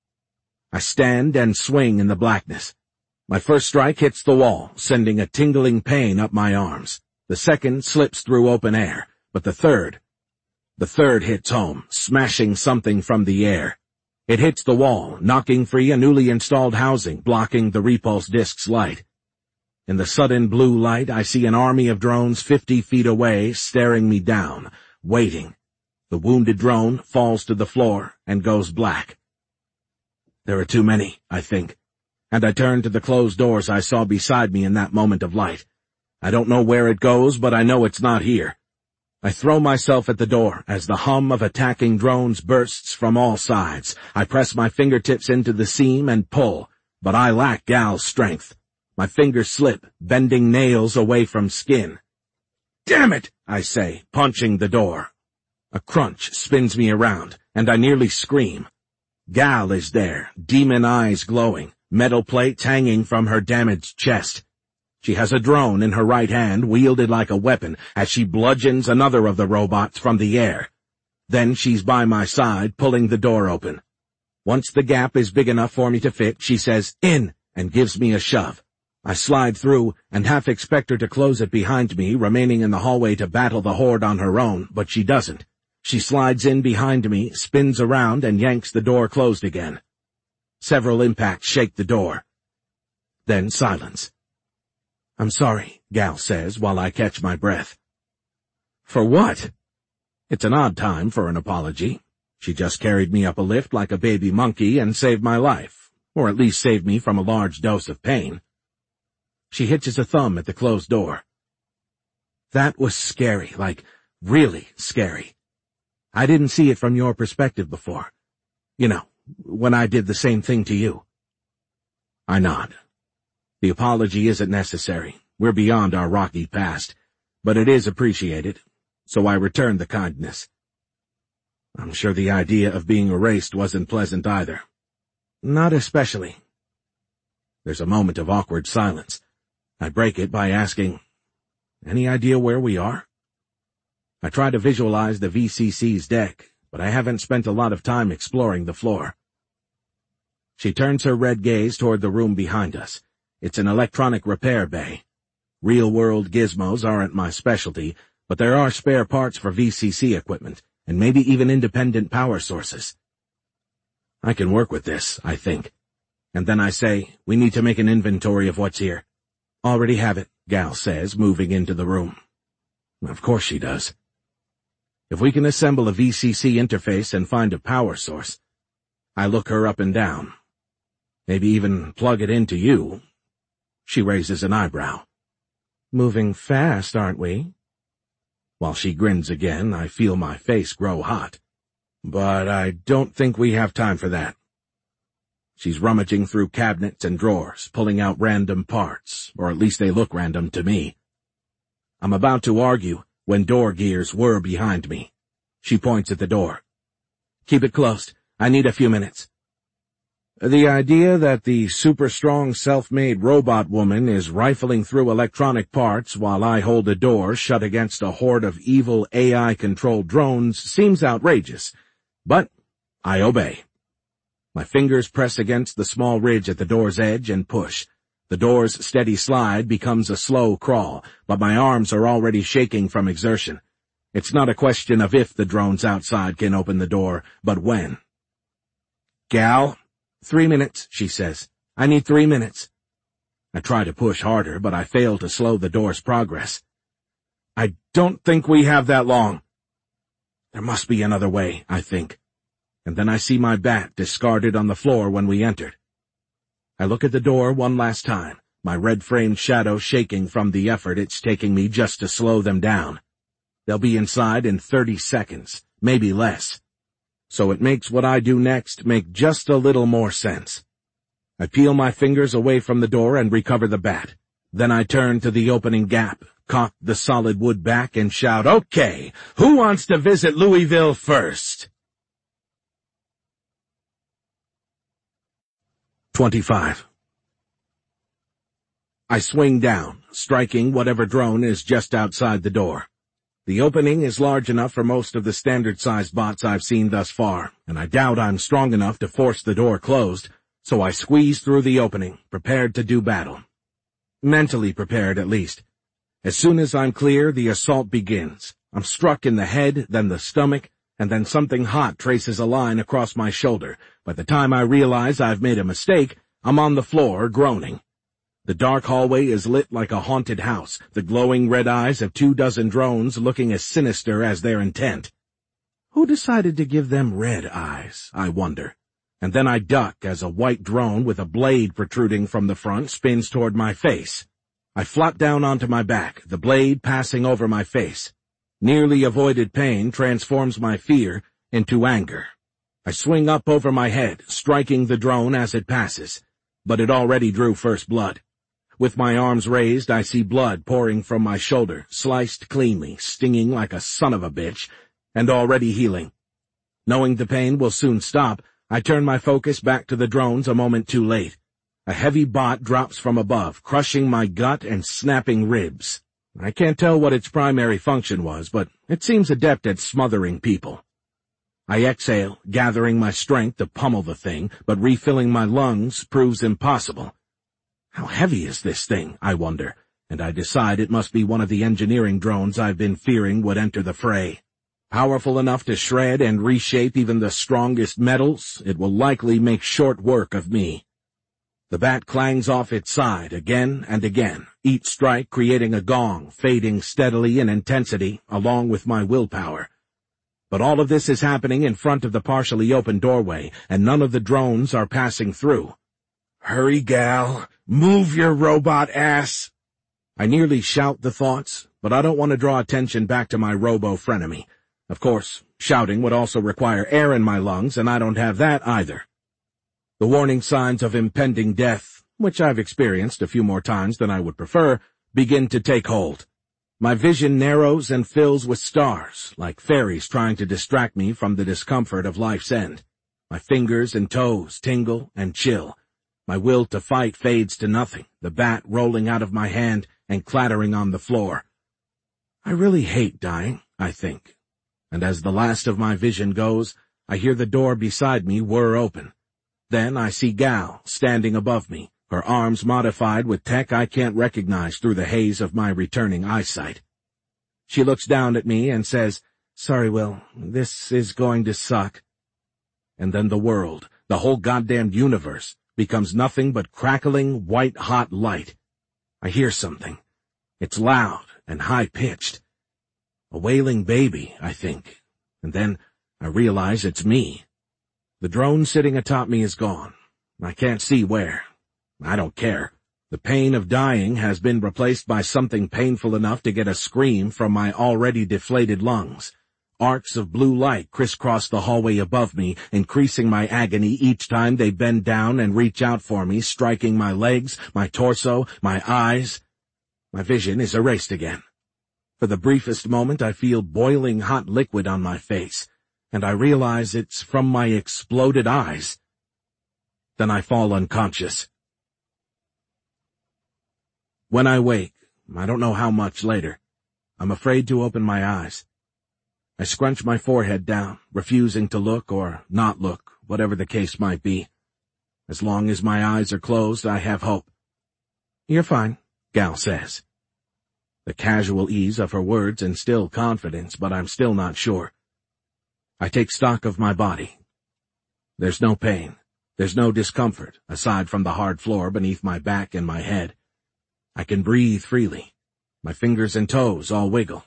I stand and swing in the blackness. My first strike hits the wall, sending a tingling pain up my arms. The second slips through open air, but the third... The third hits home, smashing something from the air. It hits the wall, knocking free a newly installed housing, blocking the repulse disc's light. In the sudden blue light, I see an army of drones fifty feet away, staring me down, waiting. The wounded drone falls to the floor and goes black. There are too many, I think, and I turn to the closed doors I saw beside me in that moment of light. I don't know where it goes, but I know it's not here. I throw myself at the door as the hum of attacking drones bursts from all sides. I press my fingertips into the seam and pull, but I lack Gal's strength. My fingers slip, bending nails away from skin. Damn it, I say, punching the door. A crunch spins me around, and I nearly scream. Gal is there, demon eyes glowing, metal plates hanging from her damaged chest. She has a drone in her right hand, wielded like a weapon, as she bludgeons another of the robots from the air. Then she's by my side, pulling the door open. Once the gap is big enough for me to fit, she says, "In," and gives me a shove. I slide through, and half expect her to close it behind me, remaining in the hallway to battle the horde on her own, but she doesn't. She slides in behind me, spins around, and yanks the door closed again. Several impacts shake the door. Then silence. "I'm sorry," Gal says while I catch my breath. For what? It's an odd time for an apology. She just carried me up a lift like a baby monkey and saved my life, or at least saved me from a large dose of pain. She hitches a thumb at the closed door. That was scary, like really scary. I didn't see it from your perspective before. You know, when I did the same thing to you. I nod. The apology isn't necessary. We're beyond our rocky past, but it is appreciated, so I return the kindness. I'm sure the idea of being erased wasn't pleasant either. Not especially. There's a moment of awkward silence. I break it by asking, "Any idea where we are?" I try to visualize the V C C's deck, but I haven't spent a lot of time exploring the floor. She turns her red gaze toward the room behind us. It's an electronic repair bay. Real-world gizmos aren't my specialty, but there are spare parts for V C C equipment, and maybe even independent power sources. I can work with this, I think. And then I say, we need to make an inventory of what's here. Already have it, Gal says, moving into the room. Of course she does. If we can assemble a V C C interface and find a power source, I look her up and down. Maybe even plug it into you. She raises an eyebrow. Moving fast, aren't we? While she grins again, I feel my face grow hot. But I don't think we have time for that. She's rummaging through cabinets and drawers, pulling out random parts, or at least they look random to me. I'm about to argue when door gears whir behind me. She points at the door. Keep it closed. I need a few minutes. The idea that the super-strong self-made robot woman is rifling through electronic parts while I hold a door shut against a horde of evil A I-controlled drones seems outrageous, but I obey. My fingers press against the small ridge at the door's edge and push. The door's steady slide becomes a slow crawl, but my arms are already shaking from exertion. It's not a question of if the drones outside can open the door, but when. "Gal?" "Three minutes," she says. "I need three minutes." I try to push harder, but I fail to slow the door's progress. "I don't think we have that long." There must be another way, I think. And then I see my bat discarded on the floor when we entered. I look at the door one last time, my red-framed shadow shaking from the effort it's taking me just to slow them down. They'll be inside in thirty seconds, maybe less. So it makes what I do next make just a little more sense. I peel my fingers away from the door and recover the bat. Then I turn to the opening gap, cock the solid wood back, and shout, "Okay, who wants to visit Louisville first?" twenty-five. I swing down, striking whatever drone is just outside the door. The opening is large enough for most of the standard-sized bots I've seen thus far, and I doubt I'm strong enough to force the door closed, so I squeeze through the opening, prepared to do battle. Mentally prepared, at least. As soon as I'm clear, the assault begins. I'm struck in the head, then the stomach, and then something hot traces a line across my shoulder. By the time I realize I've made a mistake, I'm on the floor, groaning. The dark hallway is lit like a haunted house, the glowing red eyes of two dozen drones looking as sinister as their intent. Who decided to give them red eyes, I wonder? And then I duck as a white drone with a blade protruding from the front spins toward my face. I flop down onto my back, the blade passing over my face. Nearly avoided pain transforms my fear into anger. I swing up over my head, striking the drone as it passes, but it already drew first blood. With my arms raised, I see blood pouring from my shoulder, sliced cleanly, stinging like a son of a bitch, and already healing. Knowing the pain will soon stop, I turn my focus back to the drones a moment too late. A heavy bot drops from above, crushing my gut and snapping ribs. I can't tell what its primary function was, but it seems adept at smothering people. I exhale, gathering my strength to pummel the thing, but refilling my lungs proves impossible. How heavy is this thing, I wonder, and I decide it must be one of the engineering drones I've been fearing would enter the fray. Powerful enough to shred and reshape even the strongest metals, it will likely make short work of me. The bat clangs off its side again and again, each strike creating a gong, fading steadily in intensity, along with my willpower. But all of this is happening in front of the partially open doorway, and none of the drones are passing through. "Hurry, gal! Move your robot ass!" I nearly shout the thoughts, but I don't want to draw attention back to my robo-frenemy. Of course, shouting would also require air in my lungs, and I don't have that either. The warning signs of impending death, which I've experienced a few more times than I would prefer, begin to take hold. My vision narrows and fills with stars, like fairies trying to distract me from the discomfort of life's end. My fingers and toes tingle and chill. My will to fight fades to nothing, the bat rolling out of my hand and clattering on the floor. I really hate dying, I think. And as the last of my vision goes, I hear the door beside me whir open. Then I see Gal standing above me, her arms modified with tech I can't recognize through the haze of my returning eyesight. She looks down at me and says, "Sorry, Will, this is going to suck." And then the world, the whole goddamn universe, becomes nothing but crackling, white-hot light. I hear something. It's loud and high-pitched. A wailing baby, I think. And then I realize it's me. The drone sitting atop me is gone. I can't see where. I don't care. The pain of dying has been replaced by something painful enough to get a scream from my already deflated lungs. Arcs of blue light crisscross the hallway above me, increasing my agony each time they bend down and reach out for me, striking my legs, my torso, my eyes. My vision is erased again. For the briefest moment I feel boiling hot liquid on my face, and I realize it's from my exploded eyes. Then I fall unconscious. When I wake, I don't know how much later, I'm afraid to open my eyes. I scrunch my forehead down, refusing to look or not look, whatever the case might be. As long as my eyes are closed, I have hope. You're fine, Gal says. The casual ease of her words instill confidence, but I'm still not sure. I take stock of my body. There's no pain. There's no discomfort, aside from the hard floor beneath my back and my head. I can breathe freely. My fingers and toes all wiggle.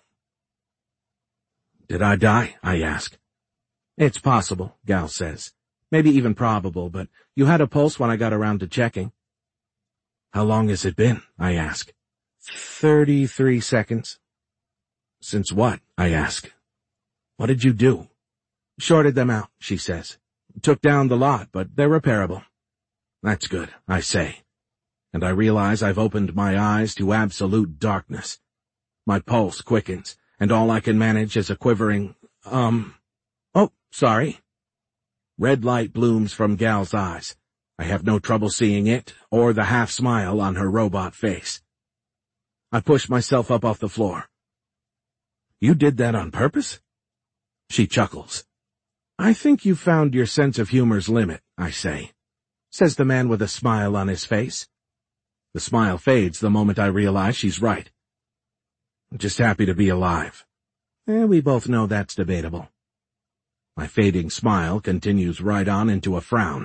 Did I die? I ask. It's possible, Gal says. Maybe even probable, but you had a pulse when I got around to checking. How long has it been? I ask. Thirty-three seconds. Since what? I ask. What did you do? Shorted them out, she says. Took down the lot, but they're repairable. That's good, I say. And I realize I've opened my eyes to absolute darkness. My pulse quickens, and all I can manage is a quivering, um, oh, sorry. Red light blooms from Gal's eyes. I have no trouble seeing it, or the half-smile on her robot face. I push myself up off the floor. You did that on purpose? She chuckles. I think you found your sense of humor's limit, I say, says the man with a smile on his face. The smile fades the moment I realize she's right. I'm just happy to be alive. Eh, we both know that's debatable. My fading smile continues right on into a frown.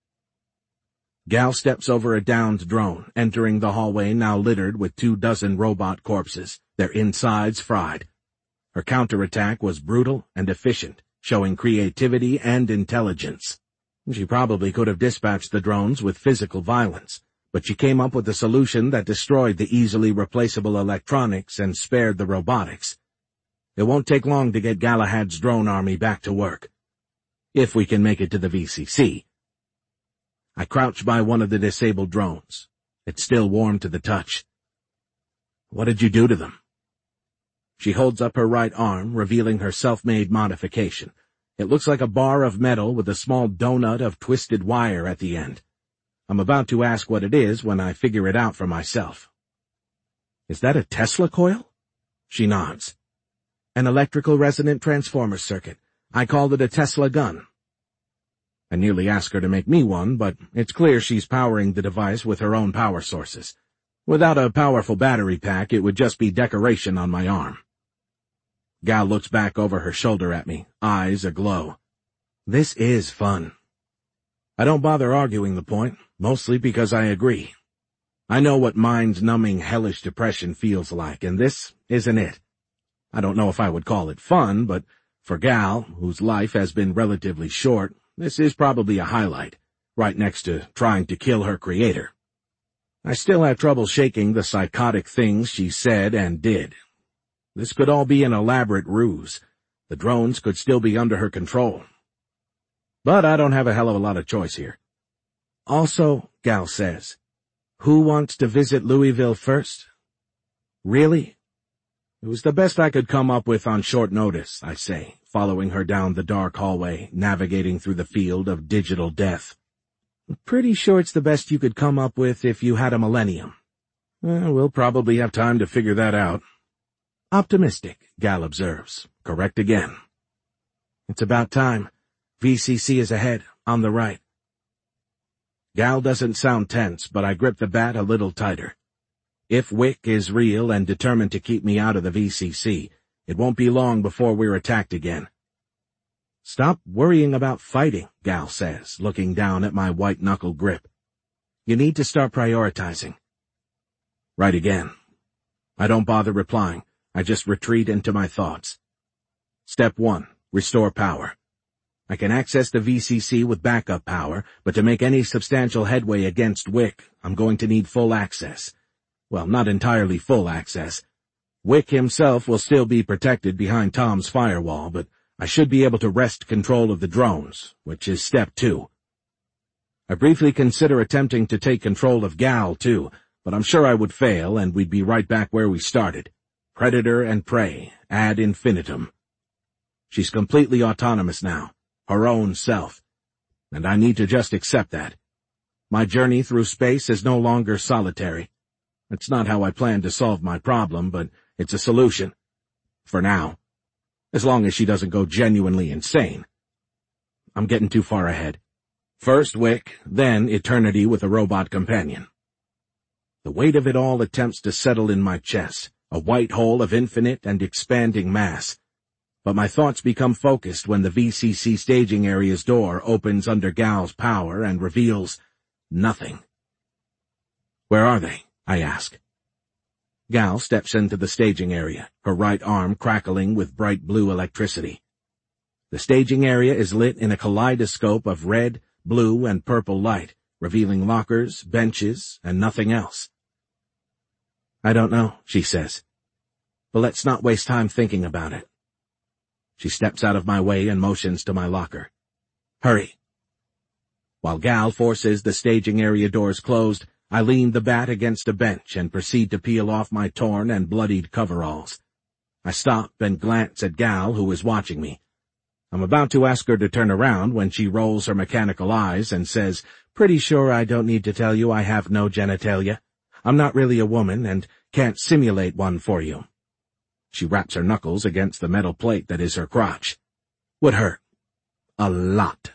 Gal steps over a downed drone, entering the hallway now littered with two dozen robot corpses, their insides fried. Her counterattack was brutal and efficient, showing creativity and intelligence. She probably could have dispatched the drones with physical violence, but she came up with a solution that destroyed the easily replaceable electronics and spared the robotics. It won't take long to get Galahad's drone army back to work. If we can make it to the V C C. I crouch by one of the disabled drones. It's still warm to the touch. What did you do to them? She holds up her right arm, revealing her self-made modification. It looks like a bar of metal with a small donut of twisted wire at the end. I'm about to ask what it is when I figure it out for myself. Is that a Tesla coil? She nods. An electrical resonant transformer circuit. I called it a Tesla gun. I nearly asked her to make me one, but it's clear she's powering the device with her own power sources. Without a powerful battery pack, it would just be decoration on my arm. Gal looks back over her shoulder at me, eyes aglow. This is fun. I don't bother arguing the point, mostly because I agree. I know what mind-numbing hellish depression feels like, and this isn't it. I don't know if I would call it fun, but for Gal, whose life has been relatively short, this is probably a highlight, right next to trying to kill her creator. I still have trouble shaking the psychotic things she said and did. This could all be an elaborate ruse. The drones could still be under her control. But I don't have a hell of a lot of choice here. Also, Gal says, who wants to visit Louisville first? Really? It was the best I could come up with on short notice, I say, following her down the dark hallway, navigating through the field of digital death. Pretty sure it's the best you could come up with if you had a millennium. Well, we'll probably have time to figure that out. Optimistic, Gal observes. Correct again. It's about time. V C C is ahead, on the right. Gal doesn't sound tense, but I grip the bat a little tighter. If Wick is real and determined to keep me out of the V C C, it won't be long before we're attacked again. Stop worrying about fighting, Gal says, looking down at my white-knuckle grip. You need to start prioritizing. Right again. I don't bother replying. I just retreat into my thoughts. Step one, restore power. I can access the V C C with backup power, but to make any substantial headway against Wick, I'm going to need full access. Well, not entirely full access. Wick himself will still be protected behind Tom's firewall, but I should be able to wrest control of the drones, which is step two. I briefly consider attempting to take control of Gal, too, but I'm sure I would fail and we'd be right back where we started. Predator and prey, ad infinitum. She's completely autonomous now, her own self, and I need to just accept that. My journey through space is no longer solitary. It's not how I plan to solve my problem, but it's a solution. For now. As long as she doesn't go genuinely insane. I'm getting too far ahead. First Wick, then eternity with a robot companion. The weight of it all attempts to settle in my chest, a white hole of infinite and expanding mass. But my thoughts become focused when the V C C staging area's door opens under Gal's power and reveals nothing. Where are they? I ask. Gal steps into the staging area, her right arm crackling with bright blue electricity. The staging area is lit in a kaleidoscope of red, blue, and purple light, revealing lockers, benches, and nothing else. I don't know, she says, but let's not waste time thinking about it. She steps out of my way and motions to my locker. Hurry. While Gal forces the staging area doors closed, I lean the bat against a bench and proceed to peel off my torn and bloodied coveralls. I stop and glance at Gal, who is watching me. I'm about to ask her to turn around when she rolls her mechanical eyes and says, "Pretty sure I don't need to tell you I have no genitalia. I'm not really a woman and can't simulate one for you." She raps her knuckles against the metal plate that is her crotch. Would hurt. A lot.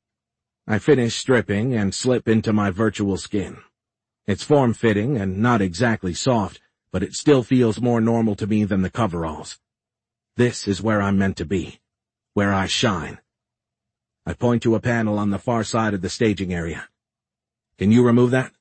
I finish stripping and slip into my virtual skin. It's form-fitting and not exactly soft, but it still feels more normal to me than the coveralls. This is where I'm meant to be, where I shine. I point to a panel on the far side of the staging area. Can you remove that?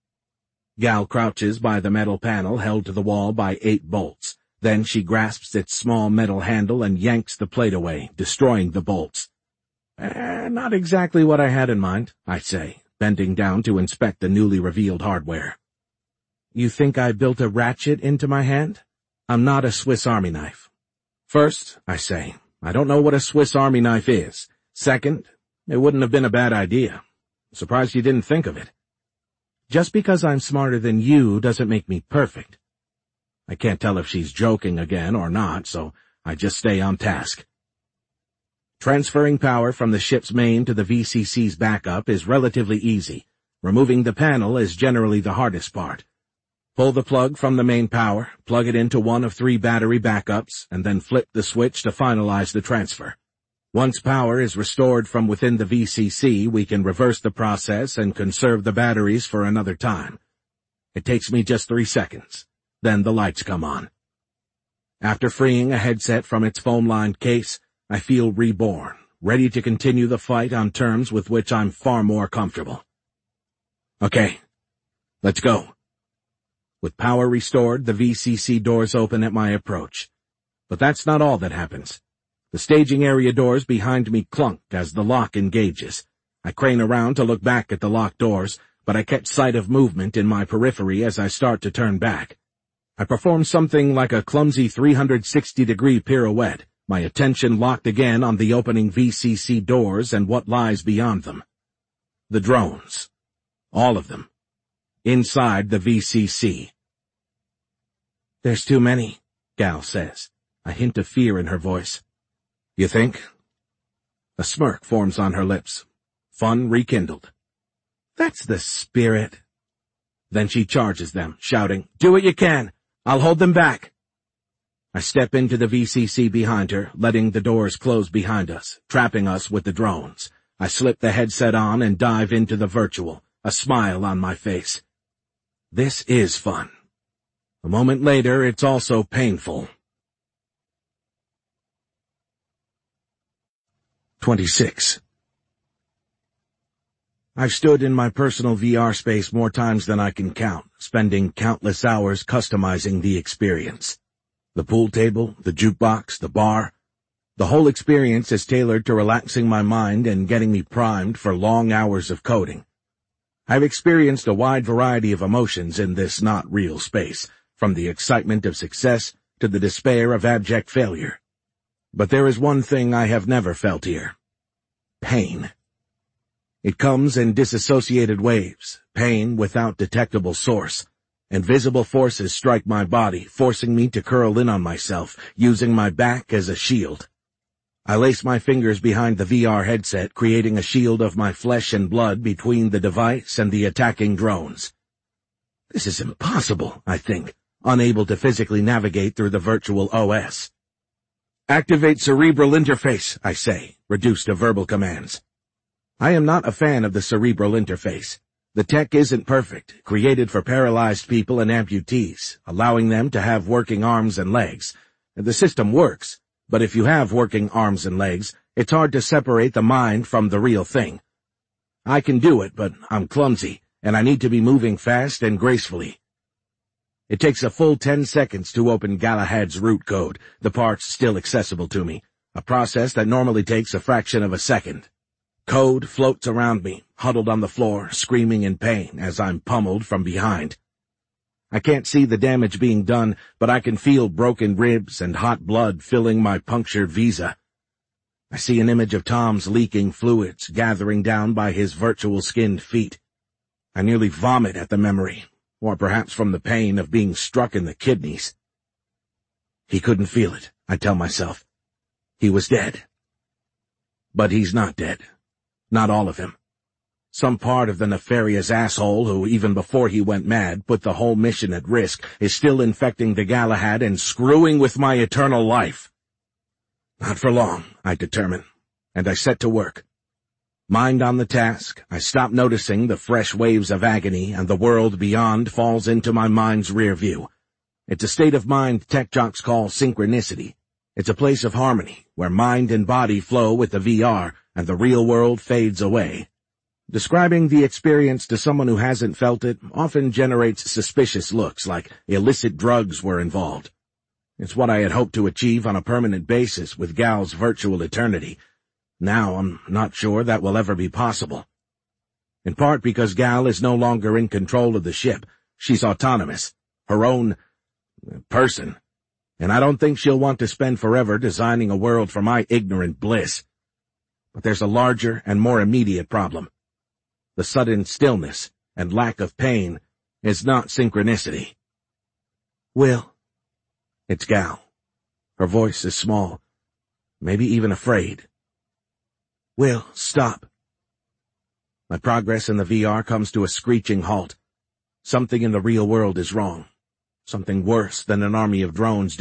Gal crouches by the metal panel held to the wall by eight bolts. Then she grasps its small metal handle and yanks the plate away, destroying the bolts. Eh, not exactly what I had in mind, I say, bending down to inspect the newly revealed hardware. You think I built a ratchet into my hand? I'm not a Swiss Army knife. First, I say, I don't know what a Swiss Army knife is. Second, it wouldn't have been a bad idea. Surprised you didn't think of it. Just because I'm smarter than you doesn't make me perfect. I can't tell if she's joking again or not, so I just stay on task. Transferring power from the ship's main to the V C C's backup is relatively easy. Removing the panel is generally the hardest part. Pull the plug from the main power, plug it into one of three battery backups, and then flip the switch to finalize the transfer. Once power is restored from within the V C C, we can reverse the process and conserve the batteries for another time. It takes me just three seconds. Then the lights come on. After freeing a headset from its foam-lined case, I feel reborn, ready to continue the fight on terms with which I'm far more comfortable. Okay, let's go. With power restored, the V C C doors open at my approach. But that's not all that happens. The staging area doors behind me clunk as the lock engages. I crane around to look back at the locked doors, but I catch sight of movement in my periphery as I start to turn back. I perform something like a clumsy three hundred sixty degree pirouette, my attention locked again on the opening V C C doors and what lies beyond them. The drones. All of them. Inside the V C C. There's too many, Gal says, a hint of fear in her voice. You think? A smirk forms on her lips. Fun rekindled. That's the spirit. Then she charges them, shouting, "Do what you can! I'll hold them back!" I step into the V C C behind her, letting the doors close behind us, trapping us with the drones. I slip the headset on and dive into the virtual, a smile on my face. This is fun. A moment later, it's also painful. twenty-six. I've stood in my personal V R space more times than I can count, spending countless hours customizing the experience. The pool table, the jukebox, the bar. The whole experience is tailored to relaxing my mind and getting me primed for long hours of coding. I've experienced a wide variety of emotions in this not real space, from the excitement of success to the despair of abject failure. But there is one thing I have never felt here. Pain. It comes in disassociated waves, pain without detectable source. Invisible forces strike my body, forcing me to curl in on myself, using my back as a shield. I lace my fingers behind the V R headset, creating a shield of my flesh and blood between the device and the attacking drones. This is impossible, I think, unable to physically navigate through the virtual O S. Activate cerebral interface, I say, reduced to verbal commands. I am not a fan of the cerebral interface. The tech isn't perfect, created for paralyzed people and amputees, allowing them to have working arms and legs. The system works, but if you have working arms and legs, it's hard to separate the mind from the real thing. I can do it, but I'm clumsy, and I need to be moving fast and gracefully. It takes a full ten seconds to open Galahad's root code, the parts still accessible to me, a process that normally takes a fraction of a second. Code floats around me, huddled on the floor, screaming in pain as I'm pummeled from behind. I can't see the damage being done, but I can feel broken ribs and hot blood filling my punctured visa. I see an image of Tom's leaking fluids gathering down by his virtual skinned feet. I nearly vomit at the memory, or perhaps from the pain of being struck in the kidneys. He couldn't feel it, I tell myself. He was dead. But he's not dead. Not all of him. Some part of the nefarious asshole who, even before he went mad, put the whole mission at risk, is still infecting the Galahad and screwing with my eternal life. Not for long, I determine, and I set to work. Mind on the task, I stop noticing the fresh waves of agony, and the world beyond falls into my mind's rear view. It's a state of mind tech jocks call synchronicity. It's a place of harmony, where mind and body flow with the V R, and the real world fades away. Describing the experience to someone who hasn't felt it often generates suspicious looks, like illicit drugs were involved. It's what I had hoped to achieve on a permanent basis with Gal's virtual eternity. Now I'm not sure that will ever be possible. In part because Gal is no longer in control of the ship. She's autonomous, her own person, and I don't think she'll want to spend forever designing a world for my ignorant bliss. But there's a larger and more immediate problem. The sudden stillness and lack of pain is not synchronicity. Will. It's Gal. Her voice is small, maybe even afraid. Will, stop. My progress in the V R comes to a screeching halt. Something in the real world is wrong. Something worse than an army of drones